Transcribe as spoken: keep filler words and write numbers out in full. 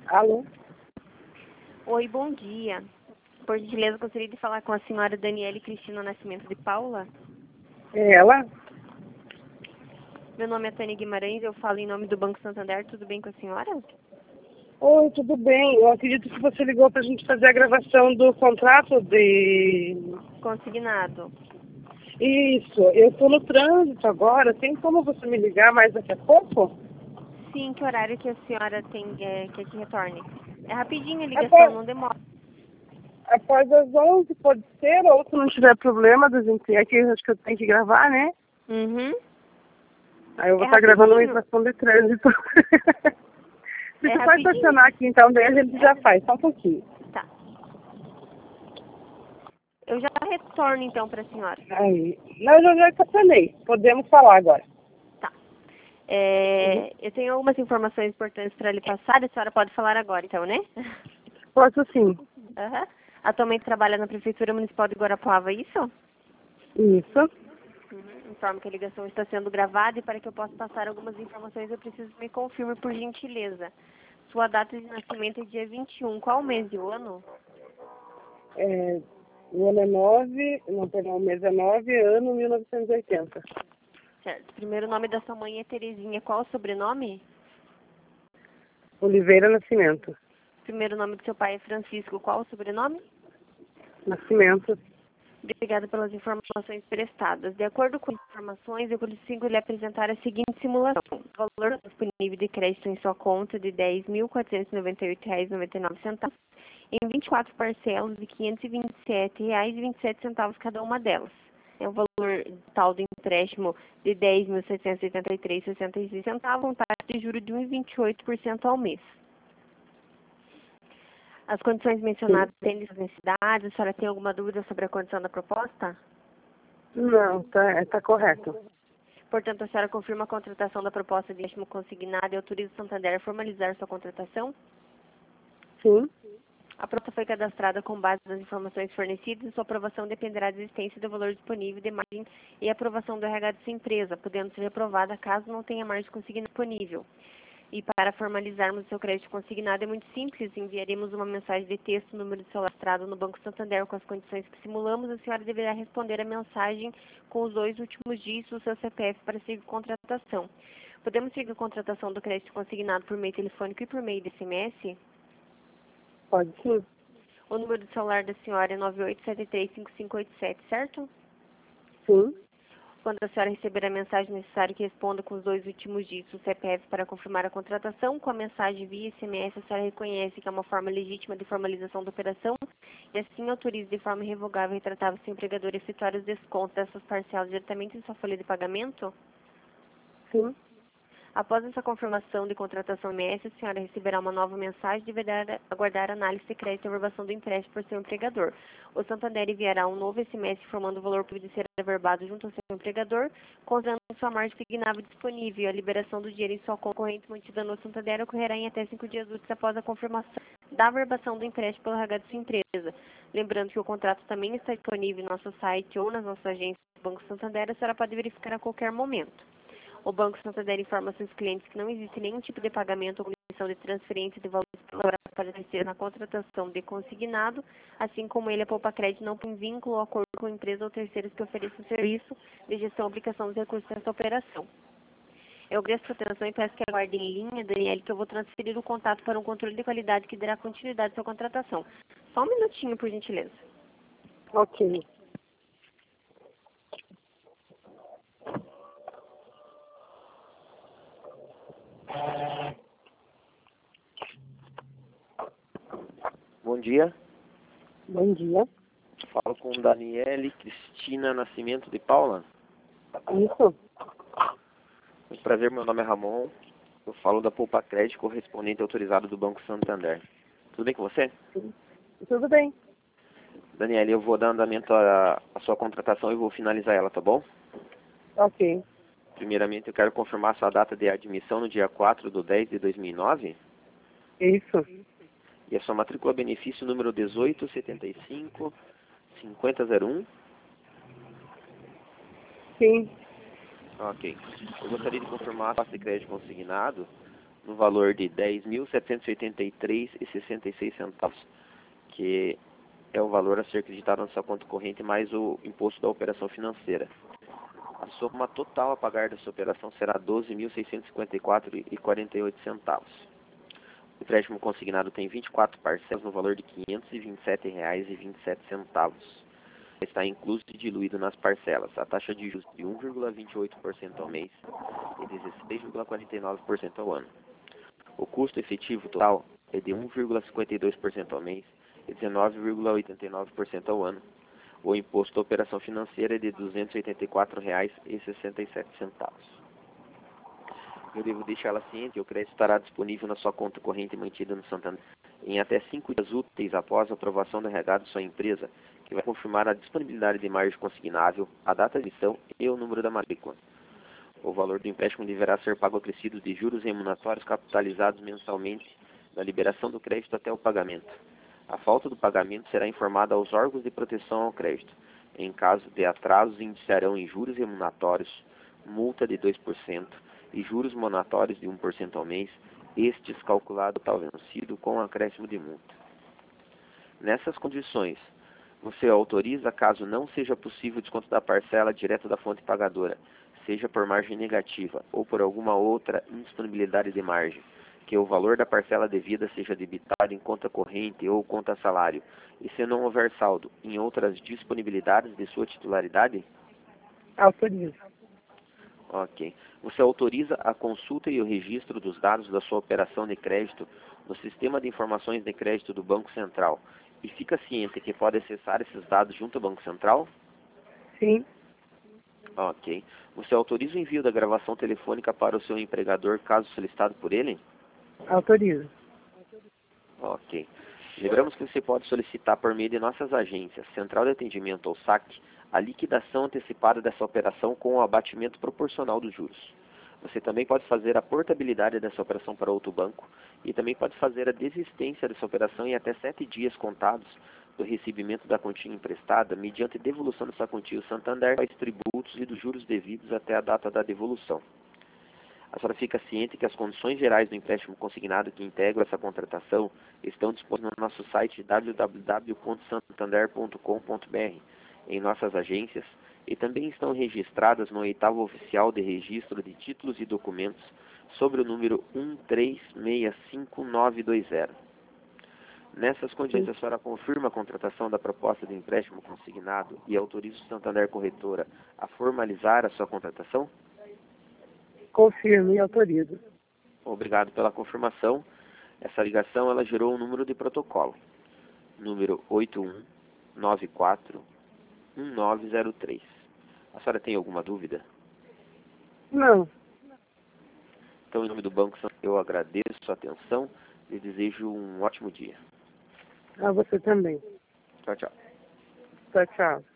Alô? Oi, bom dia. Por gentileza, gostaria de falar com a senhora Daniele Cristina Nascimento de Paula. É ela? Meu nome é Tânia Guimarães, eu falo em nome do Banco Santander. Tudo bem com a senhora? Oi, tudo bem. Eu acredito que você ligou para a gente fazer a gravação do contrato de... Consignado. Isso, eu estou no trânsito agora. Tem como você me ligar mais daqui a pouco? Sim, que horário que a senhora tem, é, quer que retorne? É rapidinho a ligação, Após, não demora. após as onze, pode ser, ou se não tiver problema, da gente, aqui eu acho que eu tenho que gravar, né? Uhum. Aí eu vou É estar gravando uma rapidinho. infração de trânsito. Se É tu vai rapidinho. estacionar aqui, então, daí a gente já faz, só um pouquinho. Tá. Eu já retorno então para a senhora. Aí, não, eu já já estacionei. Podemos falar agora. Tá. Uhum. É, eu tenho algumas informações importantes para lhe passar. A senhora pode falar agora, então, né? Posso sim. Aham. Atualmente trabalha na Prefeitura Municipal de Guarapuava, é isso? Isso. Uhum. Informo que a ligação está sendo gravada e para que eu possa passar algumas informações eu preciso que me confirme por gentileza. Sua data de nascimento é dia vinte e um. Qual o mês e o ano? É, o ano é nove, não, perdão, o mês é nove, ano mil novecentos e oitenta. Certo. Primeiro nome da sua mãe é Terezinha. Qual o sobrenome? Oliveira Nascimento. Primeiro nome do seu pai é Francisco. Qual o sobrenome? Nascimento. Obrigada pelas informações prestadas. De acordo com as informações, eu consigo lhe apresentar a seguinte simulação. O valor disponível de crédito em sua conta de dez mil quatrocentos e noventa e oito reais e noventa e nove centavos em vinte e quatro parcelas de quinhentos e vinte e sete reais e vinte e sete centavos cada uma delas. É o valor total do empréstimo de dez mil setecentos e oitenta e três reais e sessenta e seis centavos, com taxa de juros de um vírgula vinte e oito por cento ao mês. As condições Sim. mencionadas têm necessidade? A senhora tem alguma dúvida sobre a condição da proposta? Não, tá, tá correto. Portanto, a senhora confirma a contratação da proposta de empréstimo consignado e autoriza o Santander a formalizar sua contratação? Sim. A proposta foi cadastrada com base nas informações fornecidas e sua aprovação dependerá da existência do valor disponível de margem e aprovação do R H de sua empresa, podendo ser reprovada caso não tenha margem consignada disponível. E para formalizarmos o seu crédito consignado é muito simples, enviaremos uma mensagem de texto, número de celular lastrado no Banco Santander com as condições que simulamos. A senhora deverá responder a mensagem com os dois últimos dígitos do seu C P F para seguir contratação. Podemos seguir a contratação do crédito consignado por meio telefônico e por meio de S M S? Pode sim. O número de celular da senhora é nove oito sete três cinco cinco oito sete, certo? Sim. Quando a senhora receber a mensagem, é necessário que responda com os dois últimos dígitos do C P F para confirmar a contratação. Com a mensagem via S M S, a senhora reconhece que é uma forma legítima de formalização da operação e assim autoriza de forma irrevogável e tratável seu empregador a efetuar os descontos dessas parcelas diretamente em sua folha de pagamento? Sim. Após essa confirmação de contratação M S, a senhora receberá uma nova mensagem e deverá aguardar a análise de crédito e aprovação do empréstimo por seu empregador. O Santander enviará um novo S M S informando o valor que deve ser averbado junto ao seu empregador, considerando sua margem consignável disponível. A liberação do dinheiro em sua conta corrente mantida no Santander ocorrerá em até cinco dias úteis após a confirmação da averbação do empréstimo pelo R H de sua empresa. Lembrando que o contrato também está disponível no nosso site ou nas nossas agências do Banco Santander, a senhora pode verificar a qualquer momento. O Banco Santander informa seus clientes que não existe nenhum tipo de pagamento ou comissão de transferência de valores pela para ter na contratação de consignado, assim como ele, a Poupa Crédito, não tem vínculo ou acordo com empresa ou terceiros que ofereçam serviço de gestão ou aplicação dos recursos dessa operação. Eu agradeço a sua atenção e peço que aguarde em linha, Daniele, que eu vou transferir o contato para um controle de qualidade que dará continuidade à sua contratação. Só um minutinho, por gentileza. Ok. Bom dia, Bom dia. falo com Daniele Cristina Nascimento de Paula. Isso. Muito prazer, meu nome é Ramon. Eu falo da Poupa Crédito, correspondente autorizado do Banco Santander. Tudo bem com você? Sim. Tudo bem. Daniele, eu vou dar andamento à, à sua contratação e vou finalizar ela, tá bom? Ok. Primeiramente, eu quero confirmar a sua data de admissão no dia quatro de dez de dois mil e nove Isso. e a sua matrícula benefício número dezoito setenta e cinco cinquenta zero um. Sim. Ok. Eu gostaria de confirmar a taxa de crédito consignado no valor de dez mil setecentos e oitenta e três reais e sessenta e seis centavos, que é o valor a ser acreditado na sua conta corrente mais o imposto da operação financeira. A soma total a pagar dessa operação será doze mil seiscentos e cinquenta e quatro reais e quarenta e oito centavos. O empréstimo consignado tem vinte e quatro parcelas no valor de quinhentos e vinte e sete reais e vinte e sete centavos. Está incluso e diluído nas parcelas a taxa de juros de um vírgula vinte e oito por cento ao mês e dezesseis vírgula quarenta e nove por cento ao ano. O custo efetivo total é de um vírgula cinquenta e dois por cento ao mês e dezenove vírgula oitenta e nove por cento ao ano. O imposto da operação financeira é de duzentos e oitenta e quatro reais e sessenta e sete centavos. Eu devo deixá-la ciente que o crédito estará disponível na sua conta corrente mantida no Santander em até cinco dias úteis após a aprovação do R H de sua empresa, que vai confirmar a disponibilidade de margem consignável, a data de emissão e o número da matrícula. O valor do empréstimo deverá ser pago acrescido de juros remuneratórios capitalizados mensalmente da liberação do crédito até o pagamento. A falta do pagamento será informada aos órgãos de proteção ao crédito. Em caso de atrasos, indiciarão em juros remuneratórios, multa de dois por cento e juros monatórios de um por cento ao mês, estes calculado tal vencido com acréscimo de multa. Nessas condições, você autoriza, caso não seja possível o desconto da parcela direto da fonte pagadora, seja por margem negativa ou por alguma outra indisponibilidade de margem, que o valor da parcela devida seja debitado em conta corrente ou conta salário, e se não houver saldo em outras disponibilidades de sua titularidade? Autorizo. Ok. Você autoriza a consulta e o registro dos dados da sua operação de crédito no Sistema de Informações de Crédito do Banco Central e fica ciente que pode acessar esses dados junto ao Banco Central? Sim. Ok. Você autoriza o envio da gravação telefônica para o seu empregador, caso solicitado por ele? Autorizo. Ok. Lembramos que você pode solicitar por meio de nossas agências, Central de Atendimento ou S A C, a liquidação antecipada dessa operação com o abatimento proporcional dos juros. Você também pode fazer a portabilidade dessa operação para outro banco e também pode fazer a desistência dessa operação em até sete dias contados do recebimento da quantia emprestada, mediante devolução dessa quantia ao Santander, dos tributos e dos juros devidos até a data da devolução. A senhora fica ciente que as condições gerais do empréstimo consignado que integram essa contratação estão disponíveis no nosso site w w w ponto santander ponto com ponto b r, em nossas agências, e também estão registradas no oitavo oficial de registro de títulos e documentos sobre o número um três seis cinco nove dois zero. Nessas condições, a senhora confirma a contratação da proposta de empréstimo consignado e autoriza o Santander Corretora a formalizar a sua contratação? Confirmo e autorizo. Obrigado pela confirmação. Essa ligação ela gerou um número de protocolo, número oito um nove quatro um nove zero três. A senhora tem alguma dúvida? Não. Então, em nome do Banco Santander, eu agradeço a sua atenção e desejo um ótimo dia. A você também. Tchau, tchau. Tchau, tchau.